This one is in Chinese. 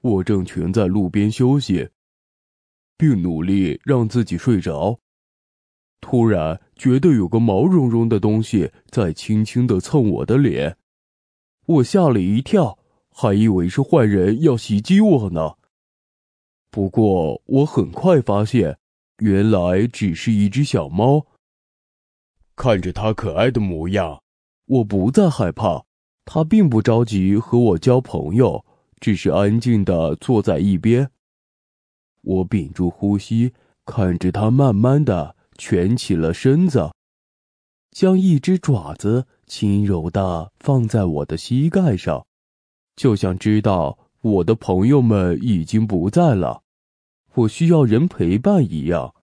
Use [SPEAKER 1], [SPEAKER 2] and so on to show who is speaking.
[SPEAKER 1] 我正蜷在路边休息，并努力让自己睡着。突然觉得有个毛茸茸的东西在轻轻地蹭我的脸，我吓了一跳，还以为是坏人要袭击我呢。不过我很快发现，原来只是一只小猫。看着它可爱的模样，我不再害怕。它并不着急和我交朋友，只是安静地坐在一边。我屏住呼吸，看着它慢慢地蜷起了身子，将一只爪子轻柔地放在我的膝盖上，就像知道我的朋友们已经不在了，我需要人陪伴一样。